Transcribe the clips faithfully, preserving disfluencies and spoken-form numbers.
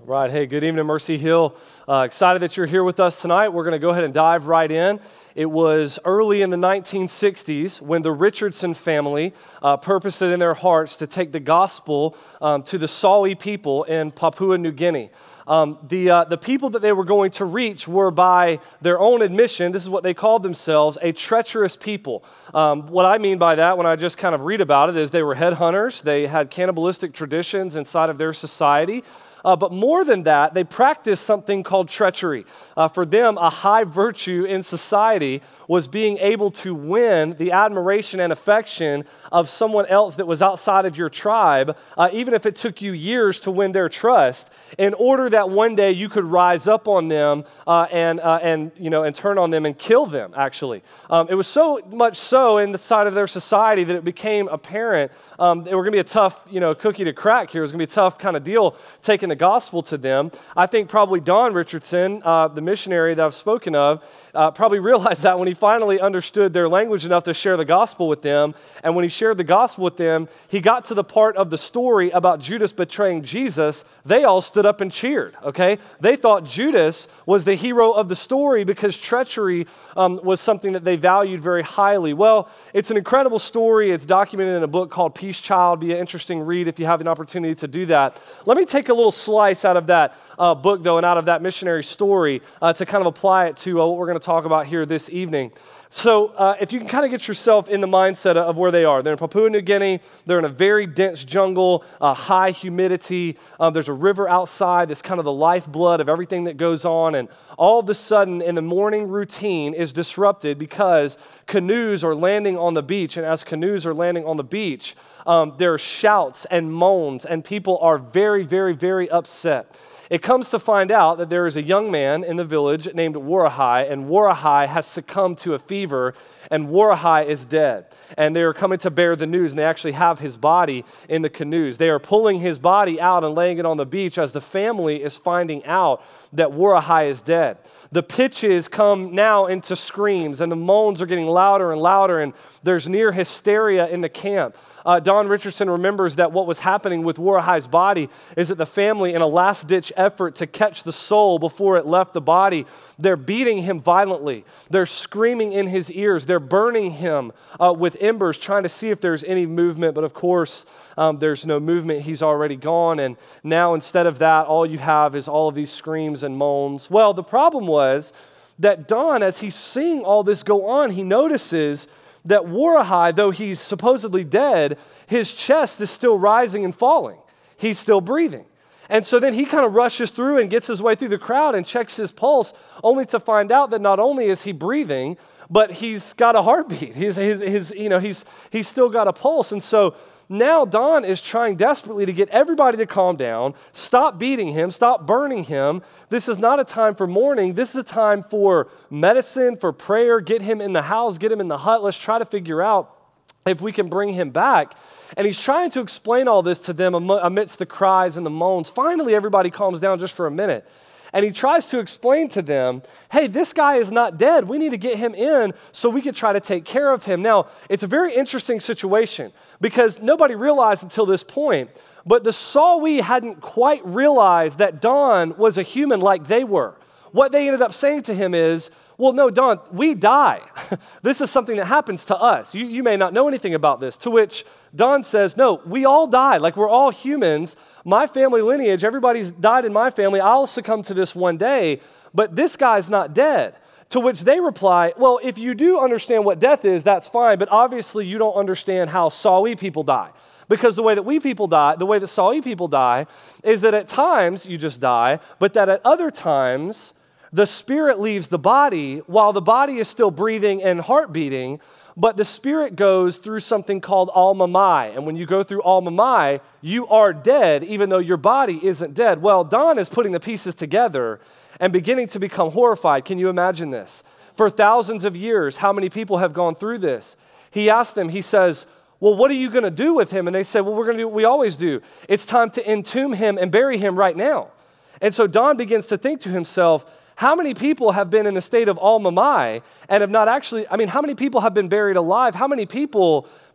Right. Hey, good evening, Mercy Hill. Uh, excited that you're here with us tonight. We're going to go ahead and dive right in. It was early in the nineteen sixties when the Richardson family uh, purposed it in their hearts to take the gospel um, to the Sawi people in Papua New Guinea. Um, the, uh, the people that they were going to reach were, by their own admission, this is what they called themselves, a treacherous people. Um, what I mean by that, when I just kind of read about it, is they were headhunters. They had cannibalistic traditions inside of their society. Uh, but more than that, they practiced something called treachery. Uh, for them, a high virtue in society was being able to win the admiration and affection of someone else that was outside of your tribe, uh, even if it took you years to win their trust, in order that one day you could rise up on them uh, and uh, and you know and turn on them and kill them. Actually, um, it was so much so in the side of their society that it became apparent um, they were going to be a tough you know cookie to crack here. It was going to be a tough kind of deal taking the gospel to them. I think probably Don Richardson, uh, the missionary that I've spoken of, uh, probably realized that when he finally understood their language enough to share the gospel with them. And when he shared the gospel with them, he got to the part of the story about Judas betraying Jesus. They all stood up and cheered, okay? They thought Judas was the hero of the story because treachery um, was something that they valued very highly. Well, it's an incredible story. It's documented in a book called Peace Child. Be an interesting read if you have an opportunity to do that. Let me take a little slice out of that uh, book, though, and out of that missionary story uh, to kind of apply it to uh, what we're going to talk about here this evening. So uh, if you can kind of get yourself in the mindset of where they are. They're in Papua New Guinea. They're in a very dense jungle, uh, high humidity. Um, there's a river outside that's kind of the lifeblood of everything that goes on. And all of a sudden, in the morning routine is disrupted because canoes are landing on the beach. And as canoes are landing on the beach, um, there are shouts and moans, and people are very, very, very upset. It comes to find out that there is a young man in the village named Warahai, and Warahai has succumbed to a fever, and Warahai is dead. And they are coming to bear the news, and they actually have his body in the canoes. They are pulling his body out and laying it on the beach as the family is finding out that Warahai is dead. The pitches come now into screams, and the moans are getting louder and louder, and there's near hysteria in the camp. Uh, Don Richardson remembers that what was happening with Warahai's body is that the family, in a last-ditch effort to catch the soul before it left the body, they're beating him violently. They're screaming in his ears. They're burning him uh, with embers, trying to see if there's any movement. But of course, um, there's no movement. He's already gone. And now instead of that, all you have is all of these screams and moans. Well, the problem was that Don, as he's seeing all this go on, he notices that Warahai, though he's supposedly dead, his chest is still rising and falling. He's still breathing. And so then he kind of rushes through and gets his way through the crowd and checks his pulse, only to find out that not only is he breathing, but he's got a heartbeat. He's, his, his, you know, he's, he's still got a pulse. And so now Don is trying desperately to get everybody to calm down, stop beating him, stop burning him. This is not a time for mourning. This is a time for medicine, for prayer. Get him in the house, get him in the hut. Let's try to figure out if we can bring him back. And he's trying to explain all this to them amidst the cries and the moans. Finally, everybody calms down just for a minute. And he tries to explain to them, hey, this guy is not dead. We need to get him in so we can try to take care of him. Now, it's a very interesting situation because nobody realized until this point, but the Sawi hadn't quite realized that Don was a human like they were. What they ended up saying to him is, well, no, Don, we die. This is something that happens to us. You, you may not know anything about this. To which Don says, no, we all die. Like, we're all humans. My family lineage, everybody's died in my family. I'll succumb to this one day, but this guy's not dead. To which they reply, well, if you do understand what death is, that's fine, but obviously you don't understand how Sawi people die. Because the way that we people die, the way that Sawi people die, is that at times you just die, but that at other times the spirit leaves the body while the body is still breathing and heart beating, but the spirit goes through something called al-mamai. And when you go through al-mamai, you are dead even though your body isn't dead. Well, Don is putting the pieces together and beginning to become horrified. Can you imagine this? For thousands of years, how many people have gone through this? He asked them, he says, well, what are you going to do with him? And they said, well, we're going to do what we always do. It's time to entomb him and bury him right now. And so Don begins to think to himself, how many people have been in the state of al-mamai and have not actually, I mean, how many people have been buried alive? How many people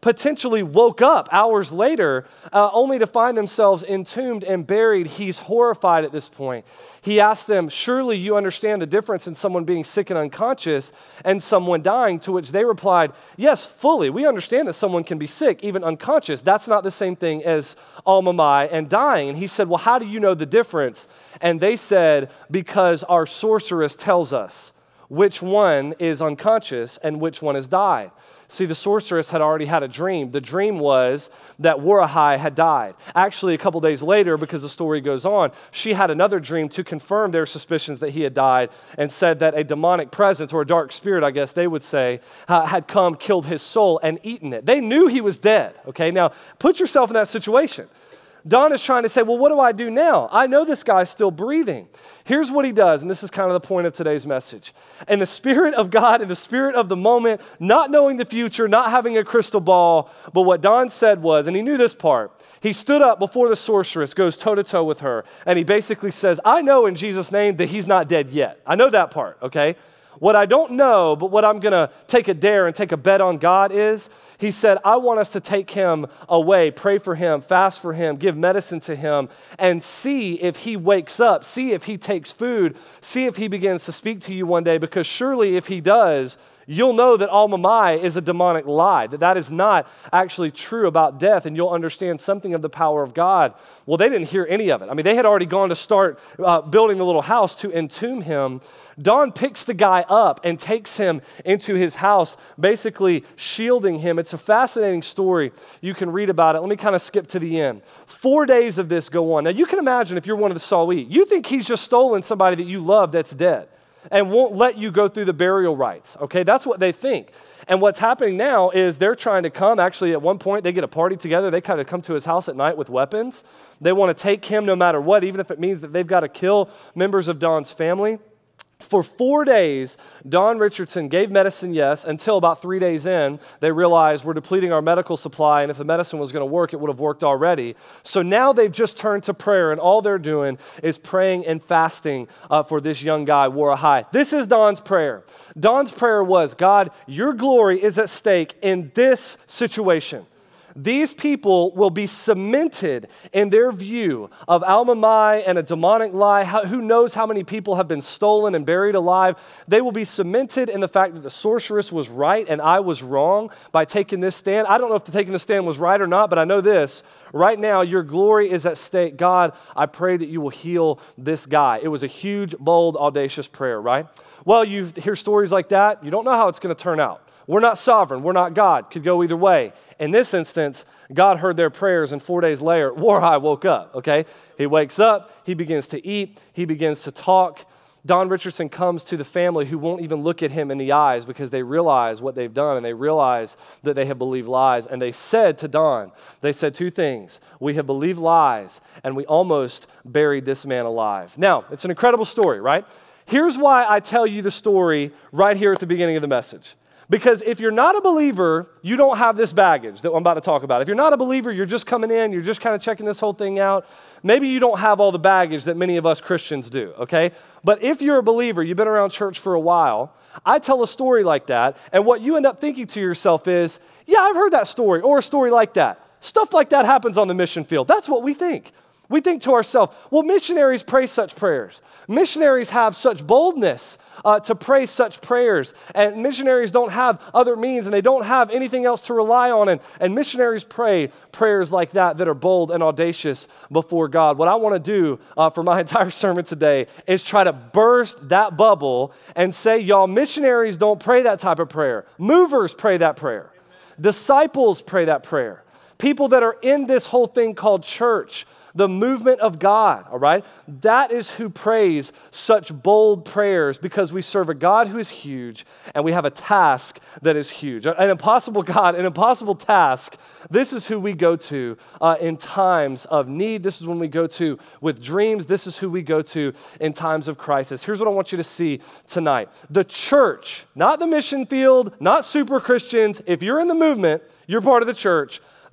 potentially woke up hours later, uh, only to find themselves entombed and buried. He's horrified at this point. He asked them, surely you understand the difference in someone being sick and unconscious and someone dying, to which they replied, yes, fully. We understand that someone can be sick, even unconscious. That's not the same thing as almamai and dying. And he said, well, how do you know the difference? And they said, because our sorceress tells us which one is unconscious and which one has died. See, the sorceress had already had a dream. The dream was that Warahai had died. Actually, a couple days later, because the story goes on, she had another dream to confirm their suspicions that he had died and said that a demonic presence, or a dark spirit, I guess they would say, uh, had come, killed his soul, and eaten it. They knew he was dead, okay? Now, put yourself in that situation. Don is trying to say, well, what do I do now? I know this guy's still breathing. Here's what he does, and this is kind of the point of today's message. In the Spirit of God, in the spirit of the moment, not knowing the future, not having a crystal ball, but what Don said was, and he knew this part, he stood up before the sorceress, goes toe-to-toe with her, and he basically says, I know in Jesus' name that he's not dead yet. I know that part, okay? What I don't know, but what I'm going to take a dare and take a bet on God is, he said, I want us to take him away, pray for him, fast for him, give medicine to him, and see if he wakes up, see if he takes food, see if he begins to speak to you one day, because surely if he does, you'll know that almamai is a demonic lie, that that is not actually true about death, and you'll understand something of the power of God. Well, they didn't hear any of it. I mean, they had already gone to start uh, building the little house to entomb him. Don picks the guy up and takes him into his house, basically shielding him. It's a fascinating story. You can read about it. Let me kind of skip to the end. Four days of this go on. Now, you can imagine if you're one of the Sawi, you think he's just stolen somebody that you love that's dead and won't let you go through the burial rites, okay? That's what they think. And what's happening now is they're trying to come. Actually, at one point, they get a party together. They kind of come to his house at night with weapons. They want to take him no matter what, even if it means that they've got to kill members of Don's family. For four days, Don Richardson gave medicine, yes, until about three days in, they realized we're depleting our medical supply, and if the medicine was going to work, it would have worked already. So now they've just turned to prayer, and all they're doing is praying and fasting uh, for this young guy, Warahai. This is Don's prayer. Don's prayer was, God, your glory is at stake in this situation. These people will be cemented in their view of almamai and a demonic lie. How, who knows how many people have been stolen and buried alive? They will be cemented in the fact that the sorceress was right and I was wrong by taking this stand. I don't know if the taking the stand was right or not, but I know this. Right now, your glory is at stake. God, I pray that you will heal this guy. It was a huge, bold, audacious prayer, right? Well, you hear stories like that. You don't know how it's going to turn out. We're not sovereign. We're not God. Could go either way. In this instance, God heard their prayers, and four days later, Warahai woke up, okay? He wakes up. He begins to eat. He begins to talk. Don Richardson comes to the family who won't even look at him in the eyes because they realize what they've done, and they realize that they have believed lies. And they said to Don, they said two things. We have believed lies, and we almost buried this man alive. Now, it's an incredible story, right? Here's why I tell you the story right here at the beginning of the message. Because if you're not a believer, you don't have this baggage that I'm about to talk about. If you're not a believer, you're just coming in, you're just kind of checking this whole thing out. Maybe you don't have all the baggage that many of us Christians do, okay? But if you're a believer, you've been around church for a while, I tell a story like that, and what you end up thinking to yourself is, yeah, I've heard that story, or a story like that. Stuff like that happens on the mission field. That's what we think. We think to ourselves, well, missionaries pray such prayers. Missionaries have such boldness uh, to pray such prayers. And missionaries don't have other means, and they don't have anything else to rely on. And, and missionaries pray prayers like that that are bold and audacious before God. What I want to do uh, for my entire sermon today is try to burst that bubble and say, y'all, missionaries don't pray that type of prayer. Movers pray that prayer. Disciples pray that prayer. People that are in this whole thing called church, the movement of God, all right? That is who prays such bold prayers, because we serve a God who is huge and we have a task that is huge. An impossible God, an impossible task. This is who we go to uh, in times of need. This is when we go to with dreams. This is who we go to in times of crisis. Here's what I want you to see tonight. The church, not the mission field, not super Christians. If you're in the movement, you're part of the church.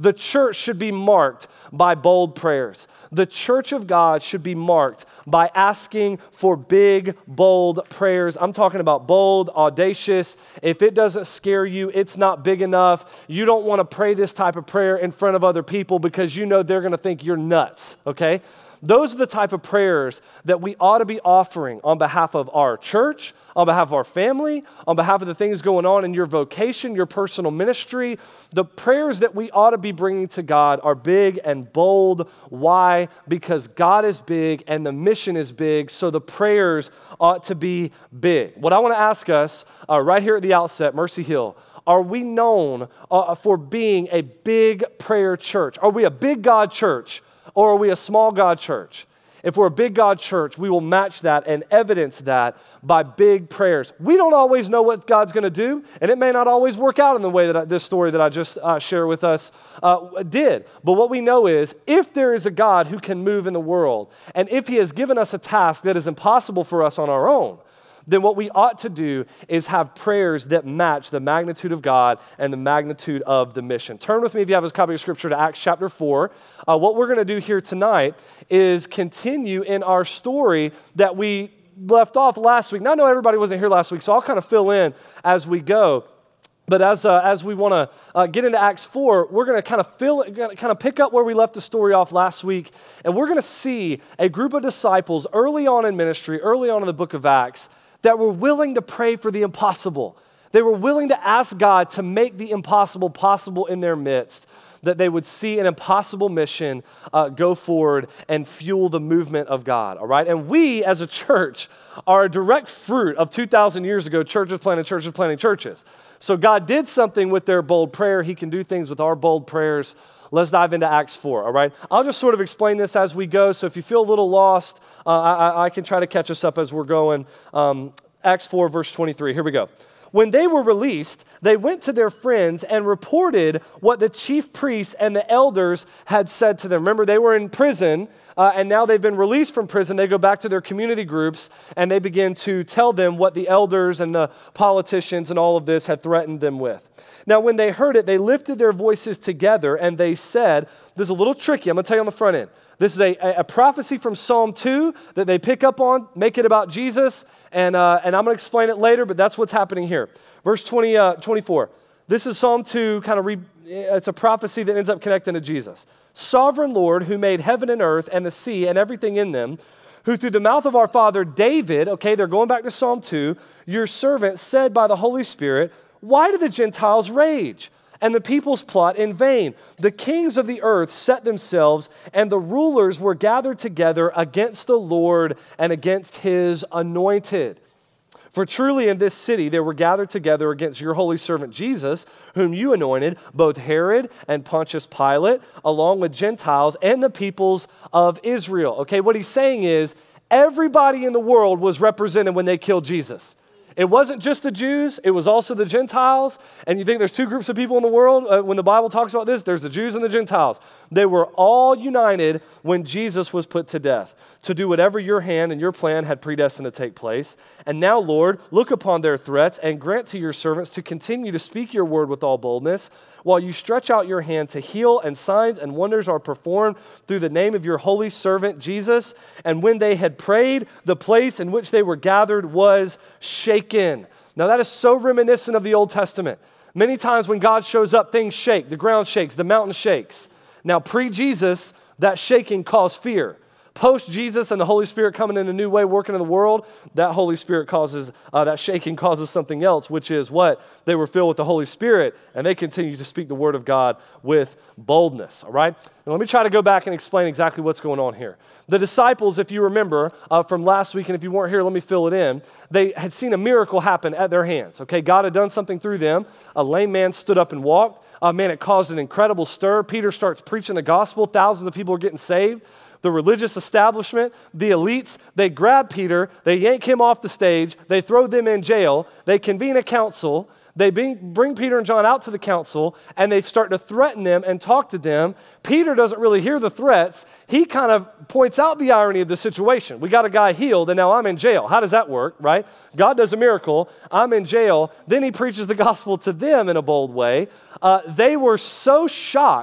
The church should be marked by bold prayers. The church of God should be marked by asking for big, bold prayers. I'm talking about bold, audacious. If it doesn't scare you, it's not big enough. You don't want to pray this type of prayer in front of other people because you know they're going to think you're nuts, okay? Those are the type of prayers that we ought to be offering on behalf of our church, on behalf of our family, on behalf of the things going on in your vocation, your personal ministry. The prayers that we ought to be bringing to God are big and bold. Why? Because God is big and the mission is big, so the prayers ought to be big. What I want to ask us uh, right here at the outset, Mercy Hill, are we known uh, for being a big prayer church? Are we a big God church? Or are we a small God church? If we're a big God church, we will match that and evidence that by big prayers. We don't always know what God's going to do, and it may not always work out in the way that I, this story that I just uh, shared with us uh, did. But what we know is, if there is a God who can move in the world, and if he has given us a task that is impossible for us on our own, then what we ought to do is have prayers that match the magnitude of God and the magnitude of the mission. Turn with me, if you have a copy of Scripture, to Acts chapter four. Uh, what we're going to do here tonight is continue in our story that we left off last week. Now, I know everybody wasn't here last week, so I'll kind of fill in as we go. But as uh, as we want to uh, get into Acts four, we're going to kind of fill, kind of pick up where we left the story off last week, and we're going to see a group of disciples early on in ministry, early on in the book of Acts, that were willing to pray for the impossible. They were willing to ask God to make the impossible possible in their midst, that they would see an impossible mission uh, go forward and fuel the movement of God, all right? And we, as a church, are a direct fruit of two thousand years ago, churches planting churches planting churches. So God did something with their bold prayer. He can do things with our bold prayers. Let's dive into Acts four, all right? I'll just sort of explain this as we go, so if you feel a little lost, uh, I, I can try to catch us up as we're going. Um, Acts four, verse twenty-three, here we go. When they were released, they went to their friends and reported what the chief priests and the elders had said to them. Remember, they were in prison, uh, and now they've been released from prison. They go back to their community groups, and they begin to tell them what the elders and the politicians and all of this had threatened them with. Now, when they heard it, they lifted their voices together, and they said, this is a little tricky, I'm going to tell you on the front end. This is a, a prophecy from Psalm two that they pick up on, make it about Jesus, and, uh, and I'm going to explain it later, but that's what's happening here. Verse twenty, uh, twenty-four. This is Psalm two, kind of, re, it's a prophecy that ends up connecting to Jesus. Sovereign Lord, who made heaven and earth and the sea and everything in them, who through the mouth of our father David, okay, they're going back to Psalm two, your servant said by the Holy Spirit, why do the Gentiles rage and the peoples plot in vain? The kings of the earth set themselves, and the rulers were gathered together against the Lord and against his anointed. For truly in this city they were gathered together against your holy servant Jesus, whom you anointed, both Herod and Pontius Pilate, along with Gentiles and the peoples of Israel. Okay, what he's saying is everybody in the world was represented when they killed Jesus. It wasn't just the Jews, it was also the Gentiles. And you think there's two groups of people in the world? Uh, when the Bible talks about this, there's the Jews and the Gentiles. They were all united when Jesus was put to death, to do whatever your hand and your plan had predestined to take place. And now, Lord, look upon their threats and grant to your servants to continue to speak your word with all boldness, while you stretch out your hand to heal, and signs and wonders are performed through the name of your holy servant Jesus. And when they had prayed, the place in which they were gathered was shaken. Now that is so reminiscent of the Old Testament. Many times when God shows up, things shake. The ground shakes, the mountain shakes. Now pre-Jesus, that shaking caused fear. Post-Jesus and the Holy Spirit coming in a new way, working in the world, that Holy Spirit causes, uh, that shaking causes something else, which is what? They were filled with the Holy Spirit, and they continue to speak the word of God with boldness, all right? Now let me try to go back and explain exactly what's going on here. The disciples, if you remember uh, from last week, and if you weren't here, let me fill it in, they had seen a miracle happen at their hands, okay? God had done something through them. A lame man stood up and walked. Uh, man, it caused an incredible stir. Peter starts preaching the gospel. Thousands of people are getting saved. The religious establishment, the elites, they grab Peter, they yank him off the stage, they throw them in jail, they convene a council, they bring, bring Peter and John out to the council, and they start to threaten them and talk to them. Peter doesn't really hear the threats. He kind of points out the irony of the situation. We got a guy healed, and now I'm in jail. How does that work, right? God does a miracle. I'm in jail. Then he preaches the gospel to them in a bold way. Uh, they were so shocked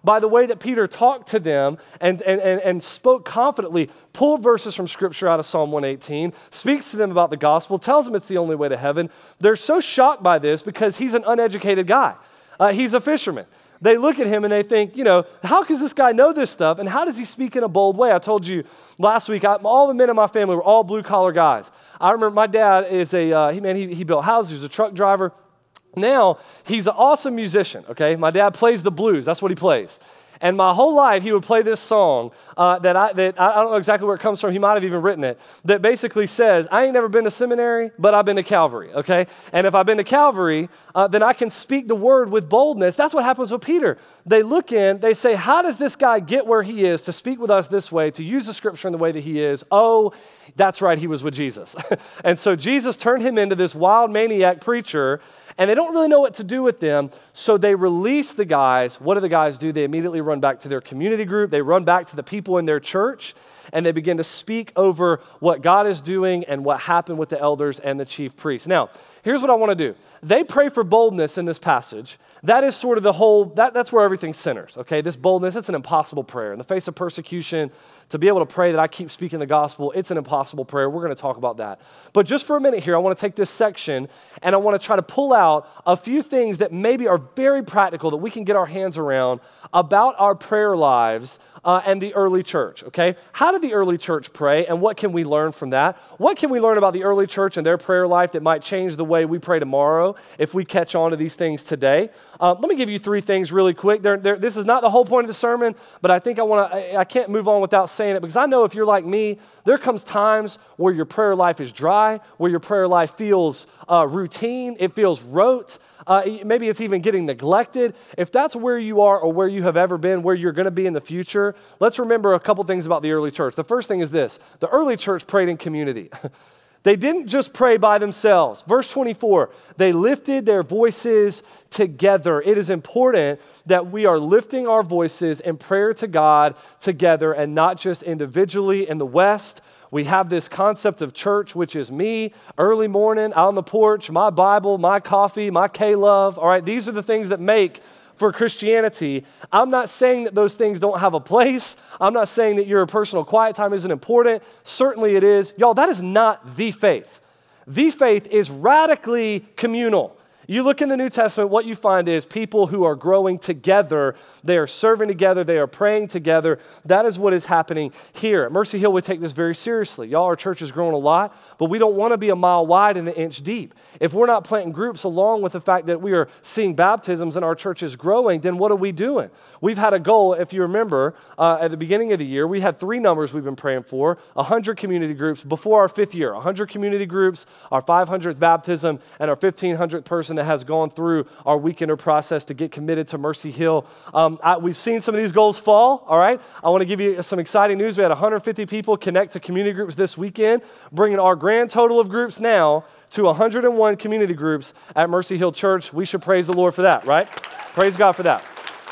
by the way that Peter talked to them and, and, and, and spoke confidently, pulled verses from Scripture out of Psalm one eighteen, speaks to them about the gospel, tells them it's the only way to heaven. They're so shocked by this because he's an uneducated guy. Uh, he's a fisherman. They look at him and they think, you know, how does this guy know this stuff? And how does he speak in a bold way? I told you last week, I, all the men in my family were all blue-collar guys. I remember my dad is a, uh, he, man, he, he built houses. He was a truck driver. Now, he's an awesome musician, okay? My dad plays the blues. That's what he plays. And my whole life, he would play this song uh, that, I, that I don't know exactly where it comes from. He might have even written it, that basically says, I ain't never been to seminary, but I've been to Calvary, okay? And if I've been to Calvary, uh, then I can speak the word with boldness. That's what happens with Peter. They look in, they say, how does this guy get where he is to speak with us this way, to use the Scripture in the way that he is? Oh, that's right, he was with Jesus. And so Jesus turned him into this wild maniac preacher, and they don't really know what to do with them, so they release the guys. What do the guys do? They immediately run back to their community group. They run back to the people in their church, and they begin to speak over what God is doing and what happened with the elders and the chief priests. Now, here's what I want to do. They pray for boldness in this passage. That is sort of the whole, that, that's where everything centers, okay? This boldness, it's an impossible prayer. In the face of persecution, to be able to pray that I keep speaking the gospel, it's an impossible prayer. We're going to talk about that. But just for a minute here, I want to take this section and I want to try to pull out a few things that maybe are very practical that we can get our hands around about our prayer lives uh, and the early church, okay? How did the early church pray and what can we learn from that? What can we learn about the early church and their prayer life that might change the way we pray tomorrow if we catch on to these things today? Uh, let me give you three things really quick. They're, they're, this is not the whole point of the sermon, but I think I want to, I, I can't move on without saying it because I know if you're like me, there comes times where your prayer life is dry, where your prayer life feels uh, routine, it feels rote, uh, maybe it's even getting neglected. If that's where you are or where you have ever been, where you're going to be in the future, let's remember a couple things about the early church. The first thing is this: the early church prayed in community. They didn't just pray by themselves. Verse twenty-four, they lifted their voices together. It is important that we are lifting our voices in prayer to God together and not just individually. In the West, we have this concept of church, which is me, early morning, out on the porch, my Bible, my coffee, my K-Love. All right, these are the things that make for Christianity. I'm not saying that those things don't have a place. I'm not saying that your personal quiet time isn't important. Certainly it is. Y'all, that is not the faith. The faith is radically communal. You look in the New Testament, what you find is people who are growing together. They are serving together. They are praying together. That is what is happening here. At Mercy Hill, we take this very seriously. Y'all, our church has grown a lot, but we don't want to be a mile wide and an inch deep. If we're not planting groups along with the fact that we are seeing baptisms and our church is growing, then what are we doing? We've had a goal, if you remember, uh, at the beginning of the year, we had three numbers we've been praying for, one hundred community groups before our fifth year, one hundred community groups, our five hundredth baptism, and our fifteen hundredth person that has gone through our weekender process to get committed to Mercy Hill. Um, I, we've seen some of these goals fall, all right? I want to give you some exciting news. We had one hundred fifty people connect to community groups this weekend, bringing our grand total of groups now to one hundred one community groups at Mercy Hill Church. We should praise the Lord for that, right? Praise God for that.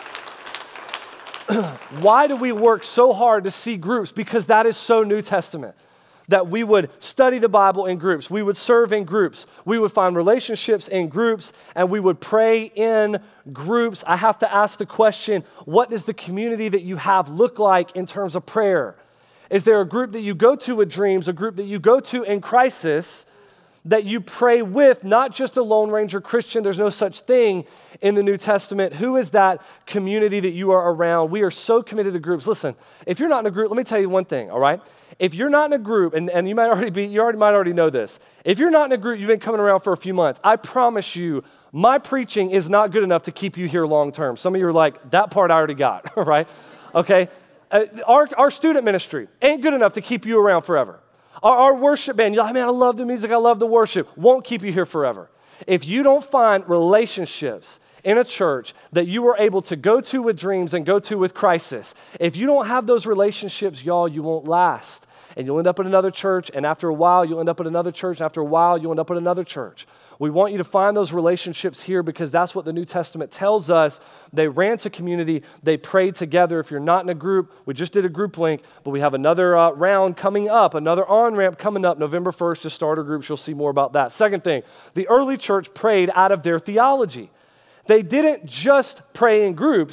Why do we work so hard to see groups? Because that is so New Testament. That we would study the Bible in groups, we would serve in groups, we would find relationships in groups, and we would pray in groups. I have to ask the question, what does the community that you have look like in terms of prayer? Is there a group that you go to with dreams, a group that you go to in crisis, that you pray with, not just a Lone Ranger Christian? There's no such thing in the New Testament. Who is that community that you are around? We are so committed to groups. Listen, if you're not in a group, let me tell you one thing, all right? If you're not in a group, and, and you might already be, you already might already know this. If you're not in a group, you've been coming around for a few months, I promise you, my preaching is not good enough to keep you here long term. Some of you are like, that part I already got, all right? Okay? Uh, our, our student ministry ain't good enough to keep you around forever. Our, our worship band, you're like, man, I love the music, I love the worship, won't keep you here forever. If you don't find relationships in a church that you are able to go to with dreams and go to with crisis, if you don't have those relationships, y'all, you won't last. And you'll end up at another church, and after a while, you'll end up at another church, and after a while, you'll end up at another church. We want you to find those relationships here because that's what the New Testament tells us. They ran to community. They prayed together. If you're not in a group, we just did a group link, but we have another uh, round coming up, another on-ramp coming up November first to starter groups. You'll see more about that. Second thing, the early church prayed out of their theology. They didn't just pray in groups,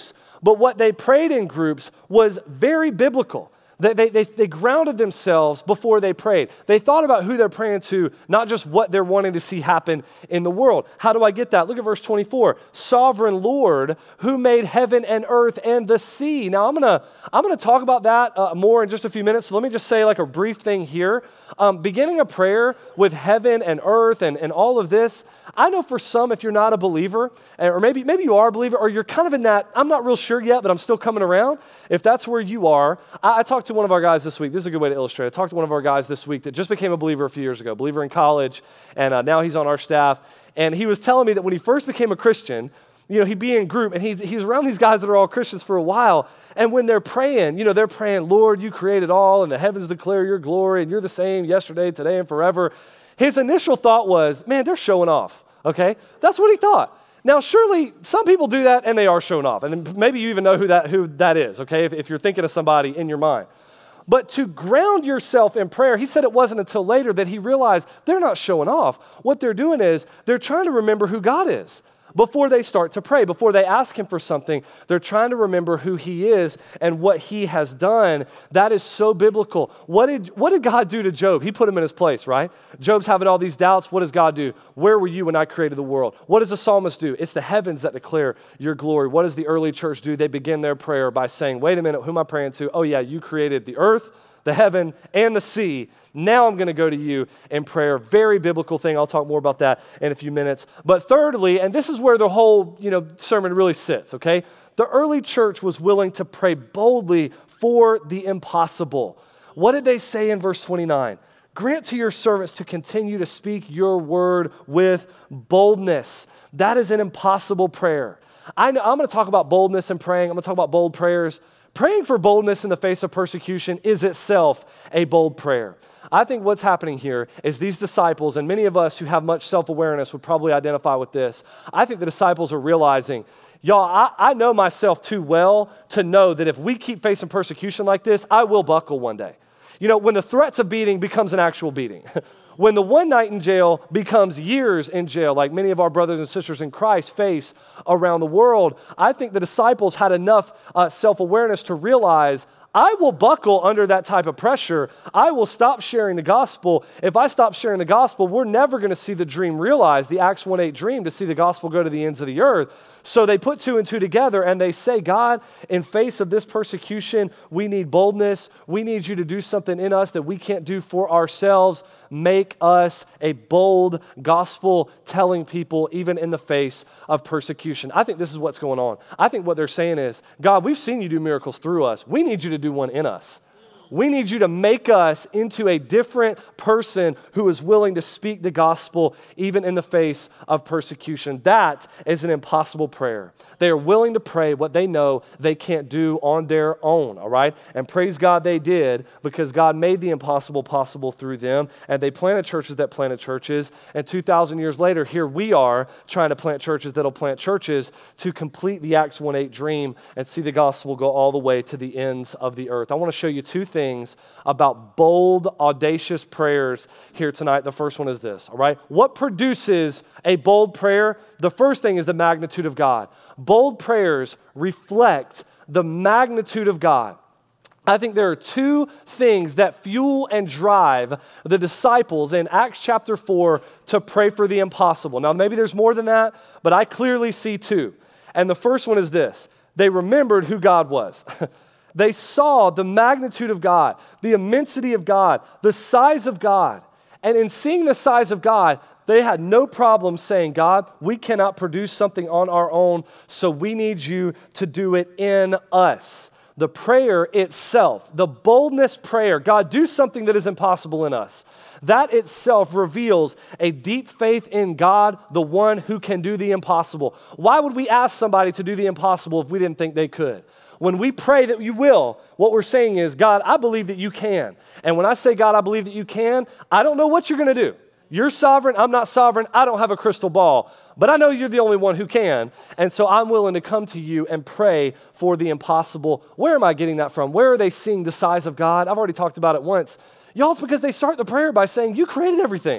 but what they prayed in groups was very biblical. They, they, they, they grounded themselves before they prayed. They thought about who they're praying to, not just what they're wanting to see happen in the world. How do I get that? Look at verse twenty-four. Sovereign Lord, who made heaven and earth and the sea. Now, I'm going to I'm gonna talk about that uh, more in just a few minutes. So let me just say like a brief thing here. Um, beginning a prayer with heaven and earth and, and all of this, I know for some, if you're not a believer, or maybe, maybe you are a believer, or you're kind of in that, I'm not real sure yet, but I'm still coming around. If that's where you are, I, I talked to one of our guys this week. This is a good way to illustrate. I talked to one of our guys this week that just became a believer a few years ago, believer in college, and uh, now he's on our staff. And he was telling me that when he first became a Christian, you know, he'd be in group, and he's, he's around these guys that are all Christians for a while, and when they're praying, you know, they're praying, Lord, you created all, and the heavens declare your glory, and you're the same yesterday, today, and forever. His initial thought was, man, they're showing off, okay? That's what he thought. Now, surely some people do that, and they are showing off, and maybe you even know who that, who that is, okay, if, if you're thinking of somebody in your mind. But to ground yourself in prayer, he said it wasn't until later that he realized they're not showing off. What they're doing is they're trying to remember who God is. Before they start to pray, before they ask him for something, they're trying to remember who he is and what he has done. That is so biblical. What did, what did God do to Job? He put him in his place, right? Job's having all these doubts. What does God do? Where were you when I created the world? What does the psalmist do? It's the heavens that declare your glory. What does the early church do? They begin their prayer by saying, wait a minute, who am I praying to? Oh yeah, you created the earth, the heaven, and the sea. Now I'm going to go to you in prayer. Very biblical thing. I'll talk more about that in a few minutes. But thirdly, and this is where the whole, you know, sermon really sits, okay? The early church was willing to pray boldly for the impossible. What did they say in verse twenty-nine? Grant to your servants to continue to speak your word with boldness. That is an impossible prayer. I know, I'm going to talk about boldness and praying. I'm going to talk about bold prayers. Praying for boldness in the face of persecution is itself a bold prayer. I think what's happening here is these disciples, and many of us who have much self-awareness would probably identify with this. I think the disciples are realizing, y'all, I, I know myself too well to know that if we keep facing persecution like this, I will buckle one day. You know, when the threats of beating becomes an actual beating, when the one night in jail becomes years in jail, like many of our brothers and sisters in Christ face around the world, I think the disciples had enough uh, self-awareness to realize, I will buckle under that type of pressure. I will stop sharing the gospel. If I stop sharing the gospel, we're never going to see the dream realized, the Acts one eight dream, to see the gospel go to the ends of the earth. So they put two and two together and they say, God, in face of this persecution, we need boldness. We need you to do something in us that we can't do for ourselves. Make us a bold gospel telling people even in the face of persecution. I think this is what's going on. I think what they're saying is, God, we've seen you do miracles through us. We need you to do one in us. We need you to make us into a different person who is willing to speak the gospel even in the face of persecution. That is an impossible prayer. They are willing to pray what they know they can't do on their own, all right? And praise God they did, because God made the impossible possible through them, and they planted churches that planted churches, and two thousand years later, here we are trying to plant churches that'll plant churches to complete the Acts one eight dream and see the gospel go all the way to the ends of the earth. I want to show you two things about bold, audacious prayers here tonight. The first one is this, all right? What produces a bold prayer? The first thing is the magnitude of God. Bold prayers reflect the magnitude of God. I think there are two things that fuel and drive the disciples in Acts chapter four to pray for the impossible. Now, maybe there's more than that, but I clearly see two. And the first one is this. They remembered who God was. They saw the magnitude of God, the immensity of God, the size of God. And in seeing the size of God, they had no problem saying, God, we cannot produce something on our own, so we need you to do it in us. The prayer itself, the boldness prayer, God, do something that is impossible in us. That itself reveals a deep faith in God, the one who can do the impossible. Why would we ask somebody to do the impossible if we didn't think they could? When we pray that you will, what we're saying is, God, I believe that you can. And when I say, God, I believe that you can, I don't know what you're going to do. You're sovereign, I'm not sovereign, I don't have a crystal ball, but I know you're the only one who can, and so I'm willing to come to you and pray for the impossible. Where am I getting that from? Where are they seeing the size of God? I've already talked about it once. Y'all, it's because they start the prayer by saying, you created everything.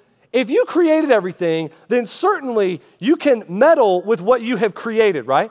If you created everything, then certainly you can meddle with what you have created, right?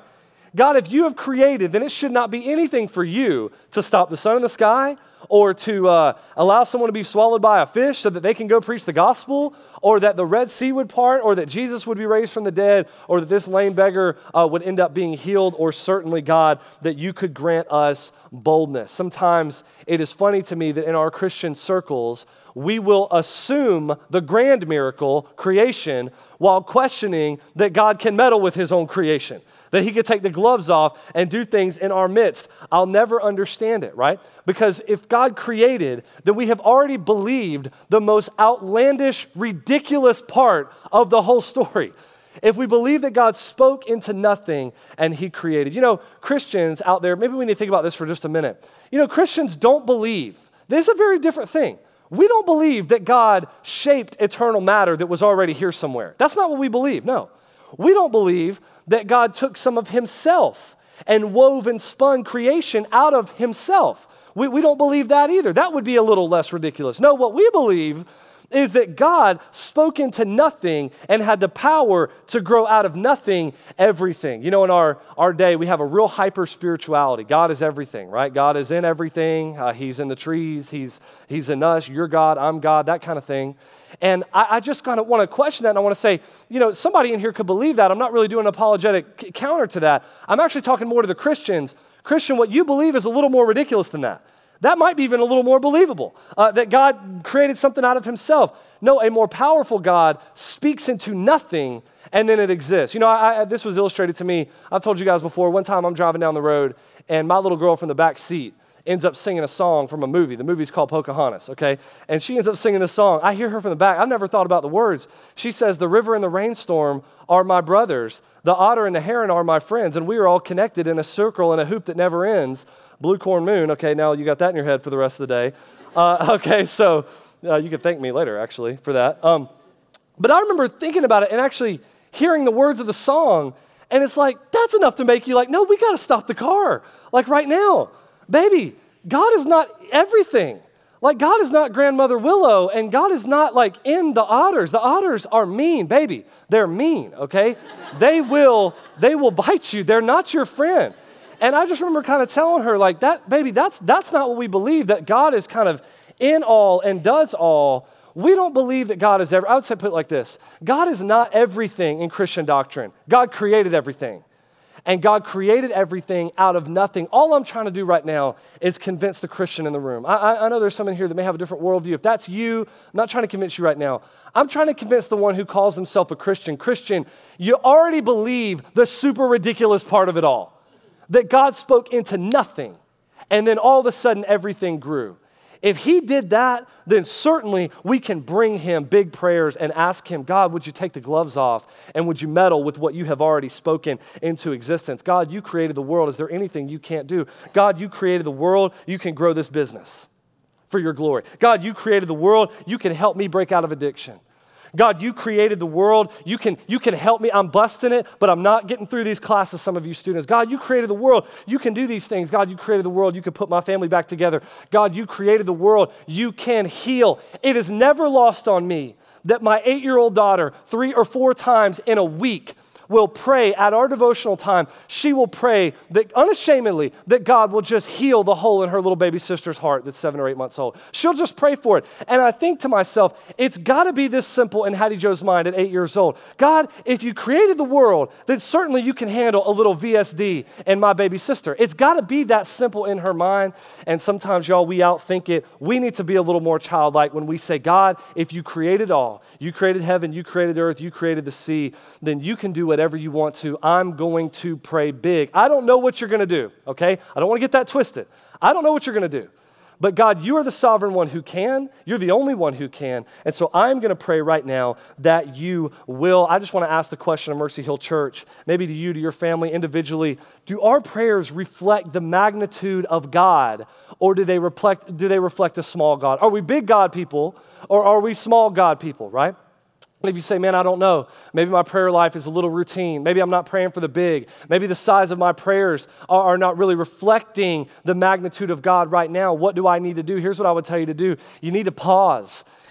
God, if you have created, then it should not be anything for you to stop the sun in the sky or to uh, allow someone to be swallowed by a fish so that they can go preach the gospel, or that the Red Sea would part, or that Jesus would be raised from the dead, or that this lame beggar uh, would end up being healed, or certainly, God, that you could grant us boldness. Sometimes it is funny to me that in our Christian circles, we will assume the grand miracle, creation, while questioning that God can meddle with his own creation, that he could take the gloves off and do things in our midst. I'll never understand it, right? Because if God created, then we have already believed the most outlandish, ridiculous part of the whole story. If we believe that God spoke into nothing and he created. You know, Christians out there, maybe we need to think about this for just a minute. You know, Christians don't believe. This is a very different thing. We don't believe that God shaped eternal matter that was already here somewhere. That's not what we believe, no. We don't believe that God took some of himself and wove and spun creation out of himself. We, we don't believe that either. That would be a little less ridiculous. No, what we believe is that God spoke into nothing and had the power to grow out of nothing everything. You know, in our, our day, we have a real hyper-spirituality. God is everything, right? God is in everything. Uh, he's in the trees. He's, he's in us. You're God. I'm God, that kind of thing. And I, I just kind of want to question that, and I want to say, you know, somebody in here could believe that. I'm not really doing an apologetic c- counter to that. I'm actually talking more to the Christians. Christian, what you believe is a little more ridiculous than that. That might be even a little more believable, uh, that God created something out of himself. No, a more powerful God speaks into nothing, and then it exists. You know, I, I, this was illustrated to me. I've told you guys before, one time I'm driving down the road, and my little girl from the back seat ends up singing a song from a movie. The movie's called Pocahontas, okay? And she ends up singing this song. I hear her from the back. I've never thought about the words. She says, "The river and the rainstorm are my brothers. The otter and the heron are my friends, and we are all connected in a circle in a hoop that never ends. Blue corn moon." Okay, now you got that in your head for the rest of the day. Uh, okay, so uh, you can thank me later, actually, for that. Um, but I remember thinking about it and actually hearing the words of the song, and it's like, that's enough to make you like, no, we got to stop the car, like right now. Baby, God is not everything. Like, God is not Grandmother Willow, and God is not like in the otters. The otters are mean, baby. They're mean, okay? they will, they will bite you. They're not your friend. And I just remember kind of telling her, like, that, baby, that's that's not what we believe, that God is kind of in all and does all. We don't believe that God is ever, I would say put it like this, God is not everything in Christian doctrine. God created everything. And God created everything out of nothing. All I'm trying to do right now is convince the Christian in the room. I, I, I know there's someone here that may have a different worldview. If that's you, I'm not trying to convince you right now. I'm trying to convince the one who calls himself a Christian. Christian, you already believe the super ridiculous part of it all. That God spoke into nothing, and then all of a sudden everything grew. If he did that, then certainly we can bring him big prayers and ask him, God, would you take the gloves off, and would you meddle with what you have already spoken into existence? God, you created the world. Is there anything you can't do? God, you created the world. You can grow this business for your glory. God, you created the world. You can help me break out of addiction. God, you created the world. You can, you can help me. I'm busting it, but I'm not getting through these classes, some of you students. God, you created the world. You can do these things. God, you created the world. You can put my family back together. God, you created the world. You can heal. It is never lost on me that my eight-year-old daughter, three or four times in a week, will pray at our devotional time. She will pray that unashamedly that God will just heal the hole in her little baby sister's heart that's seven or eight months old. She'll just pray for it. And I think to myself, it's got to be this simple in Hattie Joe's mind at eight years old. God, if you created the world, then certainly you can handle a little V S D and my baby sister. It's got to be that simple in her mind. And sometimes, y'all, we outthink it. We need to be a little more childlike when we say, God, if you created all, you created heaven, you created earth, you created the sea, then you can do what whatever you want to. I'm going to pray big. I don't know what you're going to do, okay? I don't want to get that twisted. I don't know what you're going to do. But God, you are the sovereign one who can. You're the only one who can. And so I'm going to pray right now that you will. I just want to ask the question of Mercy Hill Church, maybe to you, to your family, individually. Do our prayers reflect the magnitude of God, or do they reflect, do they reflect a small God? Are we big God people, or are we small God people, right? Maybe you say, man, I don't know. Maybe my prayer life is a little routine. Maybe I'm not praying for the big. Maybe the size of my prayers are, are not really reflecting the magnitude of God right now. What do I need to do? Here's what I would tell you to do. You need to pause.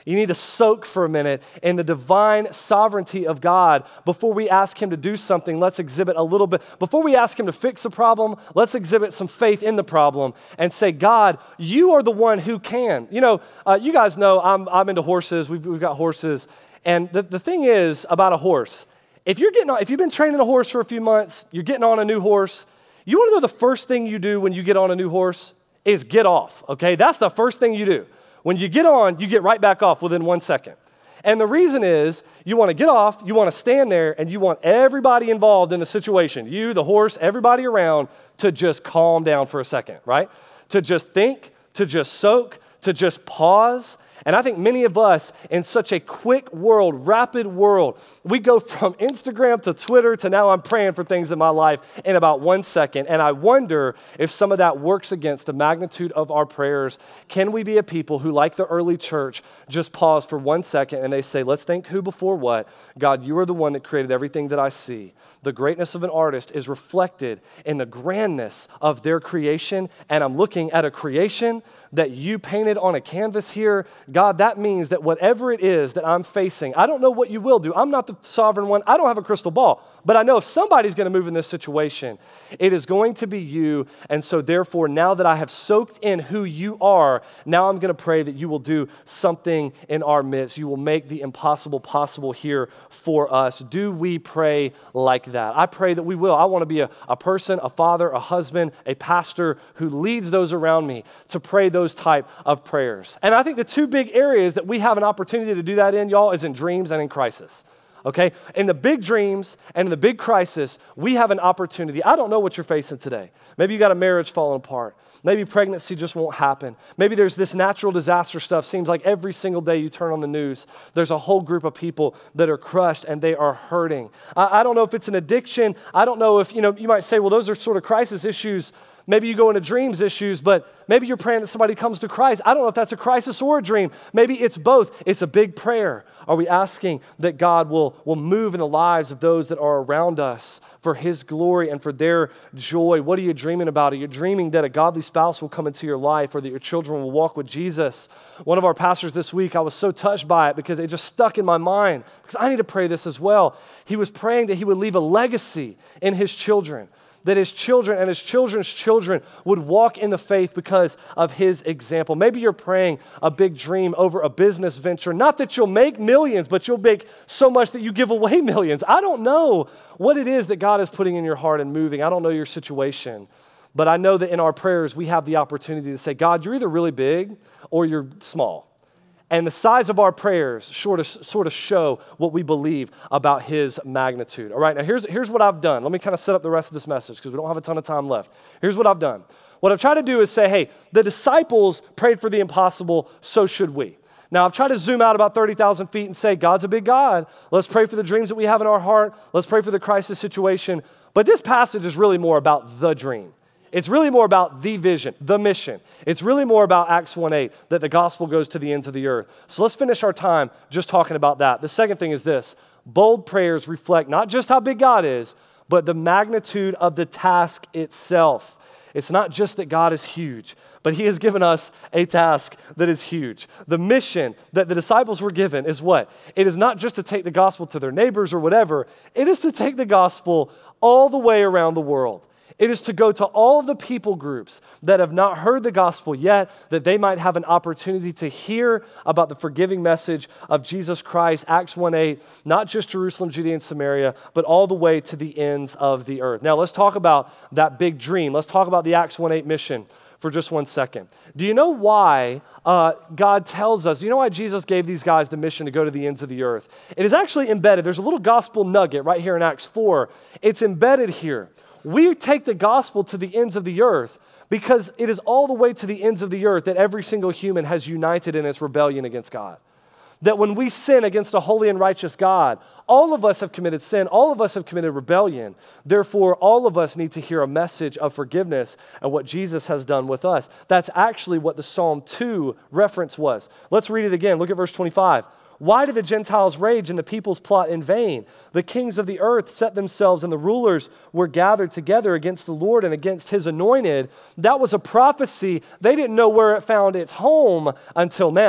You need to soak for a minute in the divine sovereignty of God. Before we ask him to do something, let's exhibit a little bit. Before we ask him to fix a problem, let's exhibit some faith in the problem and say, God, you are the one who can. You know, uh, you guys know I'm, I'm into horses. We've, we've got horses. And the, the thing is about a horse, if you're getting on, if you've been training a horse for a few months, you're getting on a new horse, you want to know the first thing you do when you get on a new horse is get off, okay? That's the first thing you do. When you get on, you get right back off within one second. And the reason is you want to get off, you want to stand there, and you want everybody involved in the situation, you, the horse, everybody around, to just calm down for a second, right? To just think, to just soak, to just pause. And I think many of us in such a quick world, rapid world, we go from Instagram to Twitter to now I'm praying for things in my life in about one second. And I wonder if some of that works against the magnitude of our prayers. Can we be a people who, like the early church, just pause for one second and they say, let's think who before what. God, you are the one that created everything that I see. The greatness of an artist is reflected in the grandness of their creation. And I'm looking at a creation that you painted on a canvas here. God, that means that whatever it is that I'm facing, I don't know what you will do. I'm not the sovereign one. I don't have a crystal ball. But I know if somebody's going to move in this situation, it is going to be you. And so therefore, now that I have soaked in who you are, now I'm going to pray that you will do something in our midst. You will make the impossible possible here for us. Do we pray like that? I pray that we will. I want to be a, a person, a father, a husband, a pastor who leads those around me to pray those type of prayers. And I think the two big areas that we have an opportunity to do that in, y'all, is in dreams and in crisis. Okay? In the big dreams and in the big crisis, we have an opportunity. I don't know what you're facing today. Maybe you got a marriage falling apart. Maybe pregnancy just won't happen. Maybe there's this natural disaster stuff. Seems like every single day you turn on the news, there's a whole group of people that are crushed and they are hurting. I, I don't know if it's an addiction. I don't know if, you know, you might say, well, those are sort of crisis issues. Maybe you go into dreams issues, but maybe you're praying that somebody comes to Christ. I don't know if that's a crisis or a dream. Maybe it's both. It's a big prayer. Are we asking that God will, will move in the lives of those that are around us for his glory and for their joy? What are you dreaming about? Are you dreaming that a godly spouse will come into your life or that your children will walk with Jesus? One of our pastors this week, I was so touched by it because it just stuck in my mind because I need to pray this as well. He was praying that he would leave a legacy in his children, that his children and his children's children would walk in the faith because of his example. Maybe you're praying a big dream over a business venture. Not that you'll make millions, but you'll make so much that you give away millions. I don't know what it is that God is putting in your heart and moving. I don't know your situation. But I know that in our prayers, we have the opportunity to say, God, you're either really big or you're small. And the size of our prayers sort of, sort of show what we believe about his magnitude. All right, now here's, here's what I've done. Let me kind of set up the rest of this message because we don't have a ton of time left. Here's what I've done. What I've tried to do is say, hey, the disciples prayed for the impossible, so should we. Now, I've tried to zoom out about thirty thousand feet and say, God's a big God. Let's pray for the dreams that we have in our heart. Let's pray for the crisis situation. But this passage is really more about the dream. It's really more about the vision, the mission. It's really more about Acts one eight, that the gospel goes to the ends of the earth. So let's finish our time just talking about that. The second thing is this. Bold prayers reflect not just how big God is, but the magnitude of the task itself. It's not just that God is huge, but he has given us a task that is huge. The mission that the disciples were given is what? It is not just to take the gospel to their neighbors or whatever. It is to take the gospel all the way around the world. It is to go to all of the people groups that have not heard the gospel yet, that they might have an opportunity to hear about the forgiving message of Jesus Christ, Acts one eight, not just Jerusalem, Judea, and Samaria, but all the way to the ends of the earth. Now, let's talk about that big dream. Let's talk about the Acts one eight mission for just one second. Do you know why uh, God tells us, you know why Jesus gave these guys the mission to go to the ends of the earth? It is actually embedded. There's a little gospel nugget right here in Acts four. It's embedded here. We take the gospel to the ends of the earth because it is all the way to the ends of the earth that every single human has united in its rebellion against God. That when we sin against a holy and righteous God, all of us have committed sin, all of us have committed rebellion. Therefore, all of us need to hear a message of forgiveness and what Jesus has done with us. That's actually what the Psalm two reference was. Let's read it again. Look at verse twenty-five. Why do the Gentiles rage and the peoples plot in vain? The kings of the earth set themselves and the rulers were gathered together against the Lord and against his anointed. That was a prophecy. They didn't know where it found its home until now.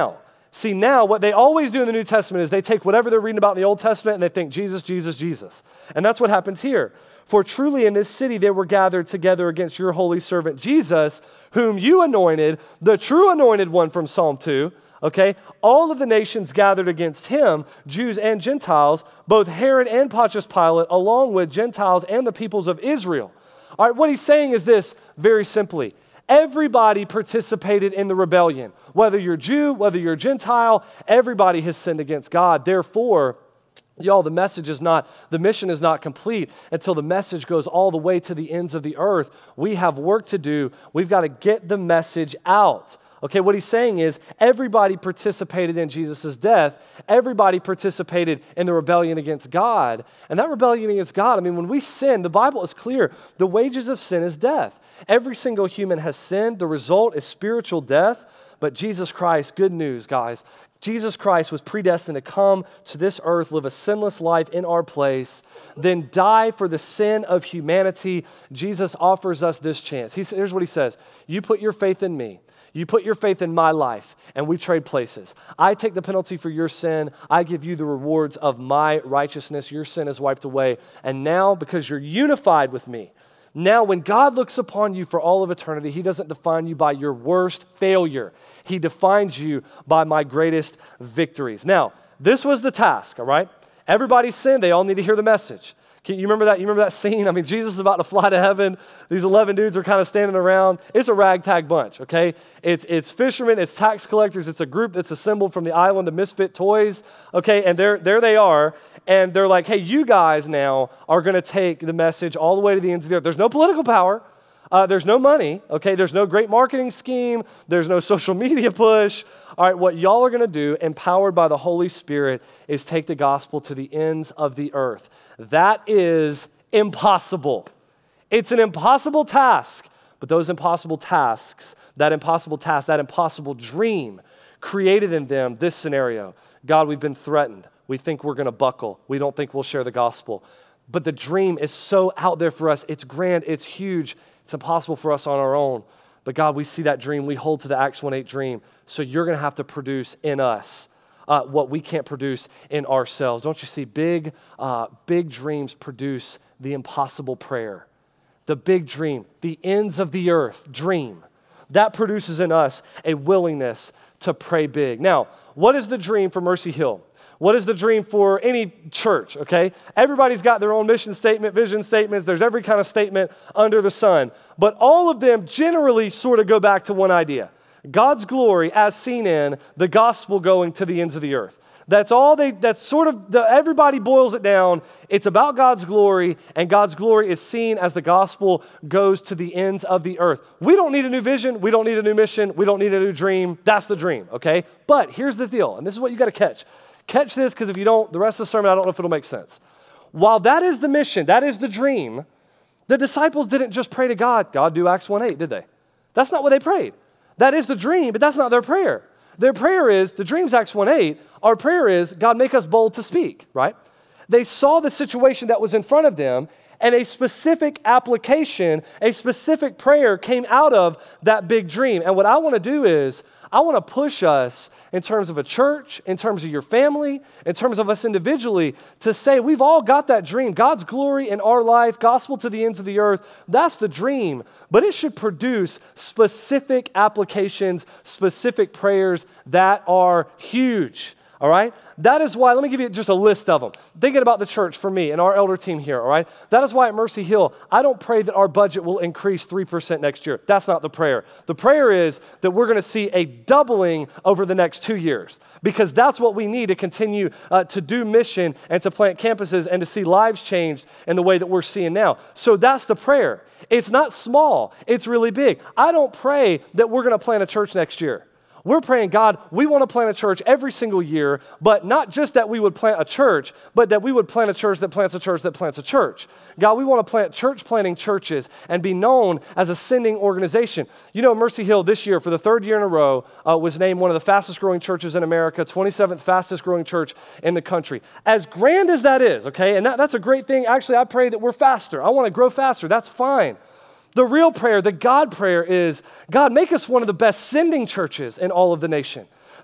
See, now what they always do in the New Testament is they take whatever they're reading about in the Old Testament and they think Jesus, Jesus, Jesus. And that's what happens here. For truly in this city they were gathered together against your holy servant Jesus, whom you anointed, the true anointed one from Psalm two. Okay, all of the nations gathered against him, Jews and Gentiles, both Herod and Pontius Pilate, along with Gentiles and the peoples of Israel. All right, what he's saying is this very simply. Everybody participated in the rebellion. Whether you're Jew, whether you're Gentile, everybody has sinned against God. Therefore, y'all, the message is not, the mission is not complete until the message goes all the way to the ends of the earth. We have work to do. We've got to get the message out. Okay, what he's saying is everybody participated in Jesus' death. Everybody participated in the rebellion against God. And that rebellion against God, I mean, when we sin, the Bible is clear. The wages of sin is death. Every single human has sinned. The result is spiritual death. But Jesus Christ, good news, guys. Jesus Christ was predestined to come to this earth, live a sinless life in our place, then die for the sin of humanity. Jesus offers us this chance. He, here's what he says. You put your faith in me. You put your faith in my life, and we trade places. I take the penalty for your sin. I give you the rewards of my righteousness. Your sin is wiped away. And now, because you're unified with me, now when God looks upon you for all of eternity, he doesn't define you by your worst failure. He defines you by my greatest victories. Now, this was the task, all right? Everybody sinned. They all need to hear the message. Can you remember that? You remember that scene? I mean, Jesus is about to fly to heaven. These eleven dudes are kind of standing around. It's a ragtag bunch, okay? It's it's fishermen, it's tax collectors. It's a group that's assembled from the island of misfit toys, okay? And there, there they are, and they're like, hey, you guys now are going to take the message all the way to the ends of the earth. There's no political power. Uh, there's no money, okay? There's no great marketing scheme. There's no social media push. All right, what y'all are going to do, empowered by the Holy Spirit, is take the gospel to the ends of the earth. That is impossible. It's an impossible task, but those impossible tasks, that impossible task, that impossible dream created in them this scenario. God, we've been threatened. We think we're going to buckle. We don't think we'll share the gospel. But the dream is so out there for us. It's grand. It's huge. It's impossible for us on our own. But God, we see that dream. We hold to the Acts one eight dream. So you're going to have to produce in us uh, what we can't produce in ourselves. Don't you see? Big, uh, big dreams produce the impossible prayer. The big dream, the ends of the earth dream. That produces in us a willingness to pray big. Now, what is the dream for Mercy Hill? What is the dream for any church, okay? Everybody's got their own mission statement, vision statements. There's every kind of statement under the sun. But all of them generally sort of go back to one idea. God's glory as seen in the gospel going to the ends of the earth. That's all they, that's sort of, the, everybody boils it down. It's about God's glory, and God's glory is seen as the gospel goes to the ends of the earth. We don't need a new vision. We don't need a new mission. We don't need a new dream. That's the dream, okay? But here's the deal, and this is what you got to catch. Catch this, because if you don't, the rest of the sermon, I don't know if it'll make sense. While that is the mission, that is the dream, the disciples didn't just pray to God, God, do Acts one eight, did they? That's not what they prayed. That is the dream, but that's not their prayer. Their prayer is, the dream's Acts one eight, our prayer is, God, make us bold to speak, right? They saw the situation that was in front of them, and a specific application, a specific prayer came out of that big dream. And what I want to do is, I want to push us in terms of a church, in terms of your family, in terms of us individually, to say we've all got that dream. God's glory in our life, gospel to the ends of the earth, that's the dream. But it should produce specific applications, specific prayers that are huge. All right? That is why, let me give you just a list of them. Thinking about the church for me and our elder team here, all right? That is why at Mercy Hill, I don't pray that our budget will increase three percent next year. That's not the prayer. The prayer is that we're going to see a doubling over the next two years because that's what we need to continue uh, to do mission and to plant campuses and to see lives changed in the way that we're seeing now. So that's the prayer. It's not small. It's really big. I don't pray that we're going to plant a church next year. We're praying, God, we want to plant a church every single year, but not just that we would plant a church, but that we would plant a church that plants a church that plants a church. God, we want to plant church planting churches and be known as a sending organization. You know, Mercy Hill this year, for the third year in a row, uh, was named one of the fastest growing churches in America, twenty-seventh fastest growing church in the country. As grand as that is, okay, and that, that's a great thing. Actually, I pray that we're faster. I want to grow faster. That's fine. The real prayer, the God prayer is, God, make us one of the best sending churches in all of the nation.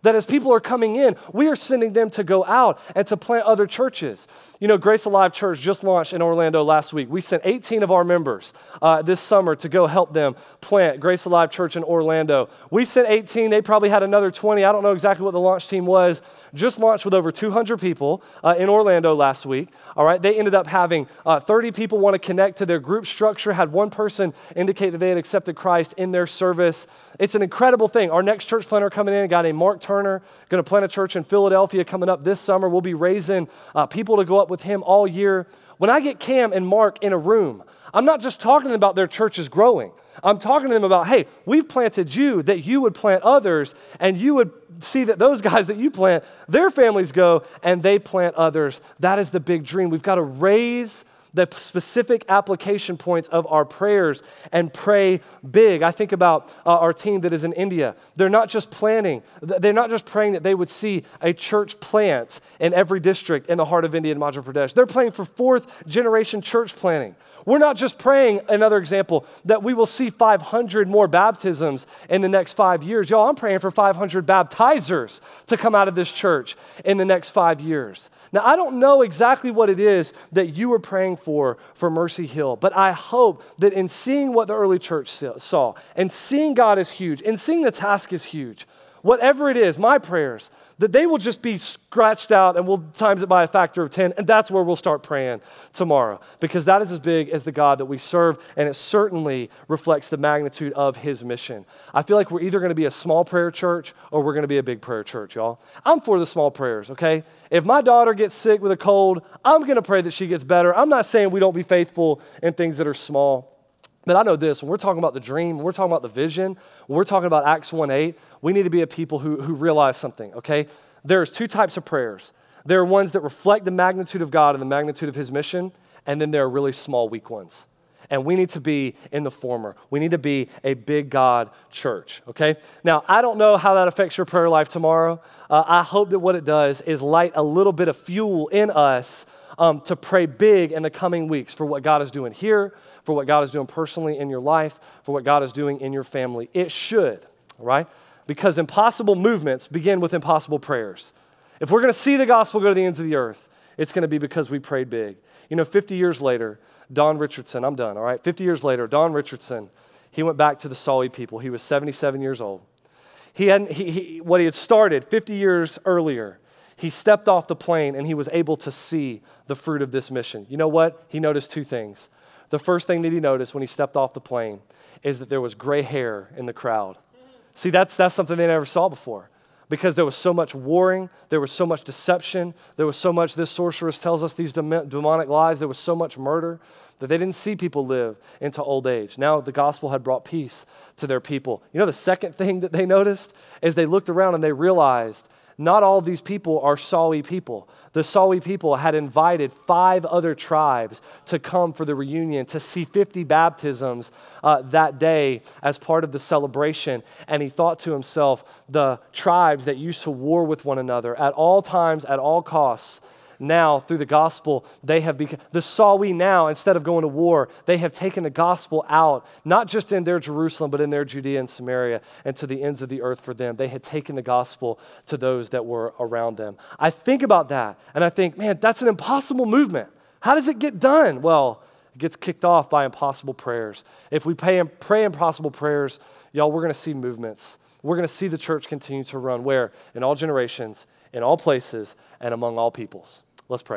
that as people are coming in, we are sending them to go out and to plant other churches. You know, Grace Alive Church just launched in Orlando last week. We sent eighteen of our members uh, this summer to go help them plant Grace Alive Church in Orlando. We sent eighteen. They probably had another twenty. I don't know exactly what the launch team was. Just launched with over two hundred people uh, in Orlando last week. All right, they ended up having uh, thirty people want to connect to their group structure, had one person indicate that they had accepted Christ in their service. It's an incredible thing. Our next church planter coming in, a guy named Mark Turner, going to plant a church in Philadelphia coming up this summer. We'll be raising uh, people to go up with him all year. When I get Cam and Mark in a room, I'm not just talking to them about their churches growing. I'm talking to them about, hey, we've planted you that you would plant others, and you would see that those guys that you plant, their families go and they plant others. That is the big dream. We've got to raise the specific application points of our prayers and pray big. I think about uh, our team that is in India. They're not just planning, they're not just praying that they would see a church plant in every district in the heart of India and Madhya Pradesh. They're praying for fourth generation church planting. We're not just praying, another example, that we will see five hundred more baptisms in the next five years. Y'all, I'm praying for five hundred baptizers to come out of this church in the next five years. Now, I don't know exactly what it is that you are praying for for Mercy Hill, but I hope that in seeing what the early church saw, and seeing God is huge, and seeing the task is huge, whatever it is, my prayers, that they will just be scratched out and we'll times it by a factor of ten, and that's where we'll start praying tomorrow, because that is as big as the God that we serve, and it certainly reflects the magnitude of his mission. I feel like we're either going to be a small prayer church or we're going to be a big prayer church, y'all. I'm for the small prayers, okay? If my daughter gets sick with a cold, I'm going to pray that she gets better. I'm not saying we don't be faithful in things that are small. But I know this, when we're talking about the dream, when we're talking about the vision, when we're talking about Acts one eight, we need to be a people who, who realize something, okay? There's two types of prayers. There are ones that reflect the magnitude of God and the magnitude of his mission, and then there are really small, weak ones. And we need to be in the former. We need to be a big God church, okay? Now, I don't know how that affects your prayer life tomorrow. Uh, I hope that what it does is light a little bit of fuel in us um, to pray big in the coming weeks for what God is doing here, for what God is doing personally in your life, for what God is doing in your family. It should, right? Because impossible movements begin with impossible prayers. If we're going to see the gospel go to the ends of the earth, it's going to be because we prayed big. You know, fifty years later, Don Richardson, I'm done, all right? fifty years later, Don Richardson, he went back to the Sawi people. He was seventy-seven years old. He hadn't, he, he, what he had started fifty years earlier, he stepped off the plane and he was able to see the fruit of this mission. You know what? He noticed two things. The first thing that he noticed when he stepped off the plane is that there was gray hair in the crowd. See, that's, that's something they never saw before, because there was so much warring, there was so much deception, there was so much, this sorceress tells us these dem- demonic lies, there was so much murder that they didn't see people live into old age. Now the gospel had brought peace to their people. You know, the second thing that they noticed is they looked around and they realized not all of these people are Sawi people. The Sawi people had invited five other tribes to come for the reunion, to see fifty baptisms uh, that day as part of the celebration. And he thought to himself, the tribes that used to war with one another at all times, at all costs, now through the gospel, they have become, the Sawi now, instead of going to war, they have taken the gospel out, not just in their Jerusalem, but in their Judea and Samaria and to the ends of the earth for them. They had taken the gospel to those that were around them. I think about that and I think, man, that's an impossible movement. How does it get done? Well, it gets kicked off by impossible prayers. If we pray, pray impossible prayers, y'all, we're going to see movements. We're going to see the church continue to run where? In all generations, in all places, and among all peoples. Let's pray.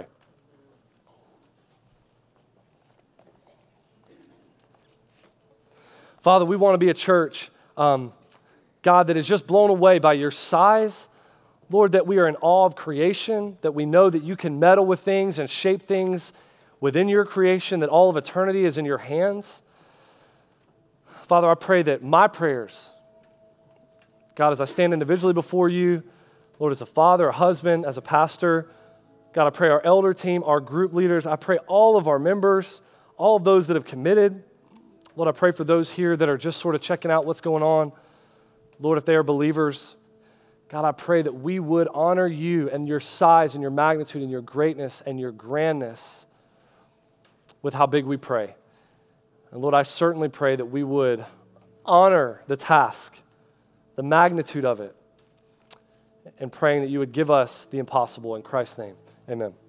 Father, we want to be a church, um, God, that is just blown away by your size. Lord, that we are in awe of creation, that we know that you can meddle with things and shape things within your creation, that all of eternity is in your hands. Father, I pray that my prayers, God, as I stand individually before you, Lord, as a father, a husband, as a pastor, God, I pray our elder team, our group leaders, I pray all of our members, all of those that have committed. Lord, I pray for those here that are just sort of checking out what's going on. Lord, if they are believers, God, I pray that we would honor you and your size and your magnitude and your greatness and your grandness with how big we pray. And Lord, I certainly pray that we would honor the task, the magnitude of it, and praying that you would give us the impossible. In Christ's name, amen.